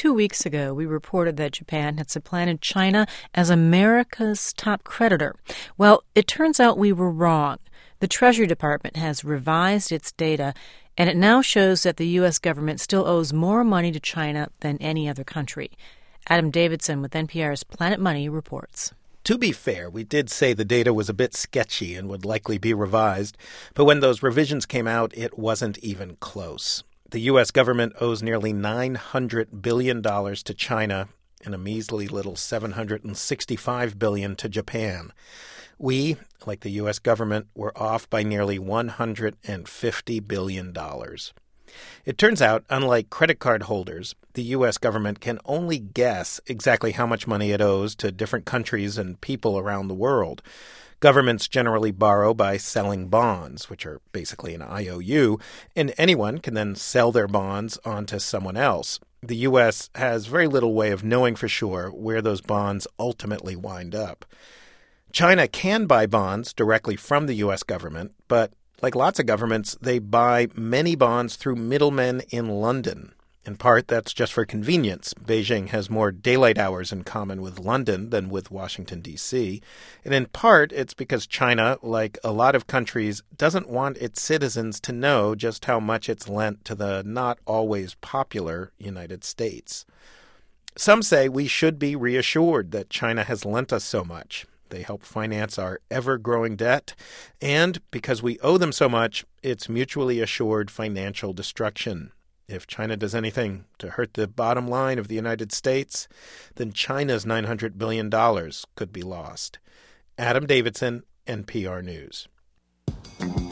2 weeks ago, we reported that Japan had supplanted China as America's top creditor. Well, it turns out we were wrong. The Treasury Department has revised its data, and it now shows that the U.S. government still owes more money to China than any other country. Adam Davidson with NPR's Planet Money reports. To be fair, we did say the data was a bit sketchy and would likely be revised, but when those revisions came out, it wasn't even close. The U.S. government owes nearly $900 billion to China and a measly little $765 billion to Japan. We, like the U.S. government, were off by nearly $150 billion. It turns out, unlike credit card holders, the U.S. government can only guess exactly how much money it owes to different countries and people around the world. Governments generally borrow by selling bonds, which are basically an IOU, and anyone can then sell their bonds onto someone else. The U.S. has very little way of knowing for sure where those bonds ultimately wind up. China can buy bonds directly from the U.S. government, but like lots of governments, they buy many bonds through middlemen in London. In part, that's just for convenience. Beijing has more daylight hours in common with London than with Washington, D.C. And in part, it's because China, like a lot of countries, doesn't want its citizens to know just how much it's lent to the not always popular United States. Some say we should be reassured that China has lent us so much. They help finance our ever-growing debt, and because we owe them so much, it's mutually assured financial destruction. If China does anything to hurt the bottom line of the United States, then China's $900 billion could be lost. Adam Davidson, NPR News.